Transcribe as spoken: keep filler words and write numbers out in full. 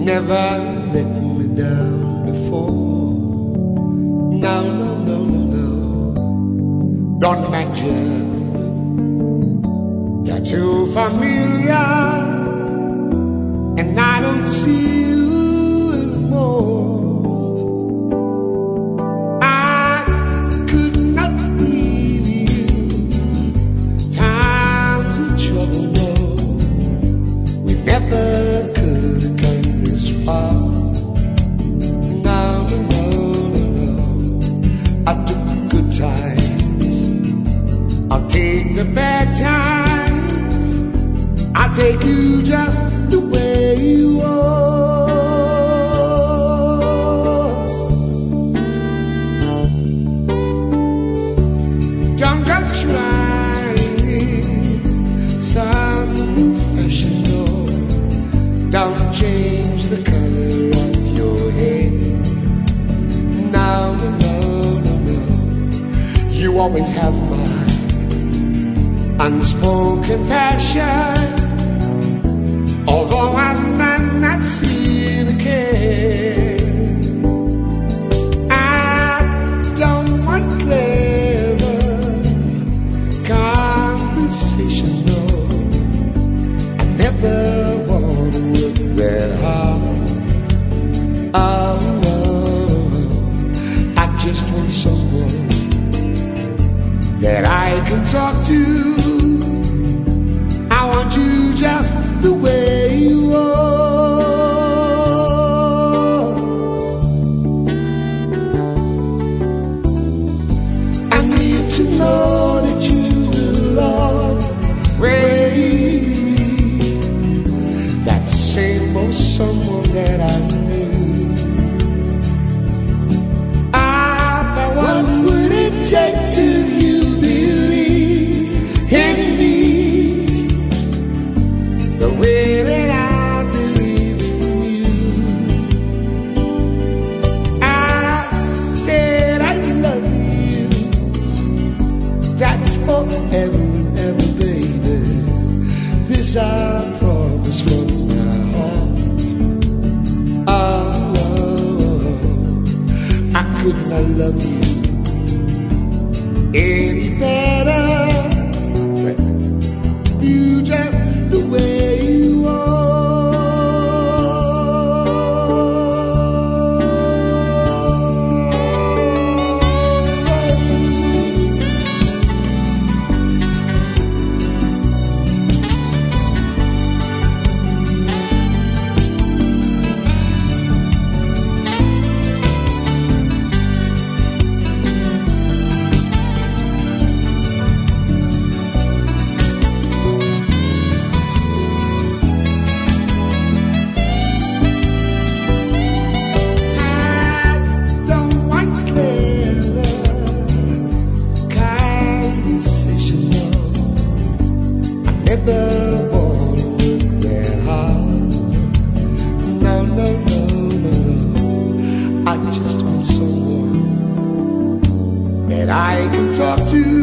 never let me down before. No, no, no, no, no. Don't mention you're too familiar, and I don't see you anymore. I could not leave you. Times of trouble, no. We never could have come this far. No, no, no, no, no. I took the good times, I'll take the bad times. I'll take you just the way you are. Don't go trying some new fashion, no. Don't change the color of your hair. No, no, no, no, no. You always have my unspoken passion. Although I might not seem to care, I don't want clever conversation, no. I never want to work that hard. Oh, oh, I just want someone that I can talk to. I want you just the way you are. I need to know that you will always that same old someone that I knew. Ah, but what would it take to you believe in me the way that I believe in you? I said I love you. That's forever and ever, baby. This I promise from my heart. Oh, oh, I could not love you any better. You just the way you are. Never want to work that hard. No, no, no, no. I just want someone that I can talk to.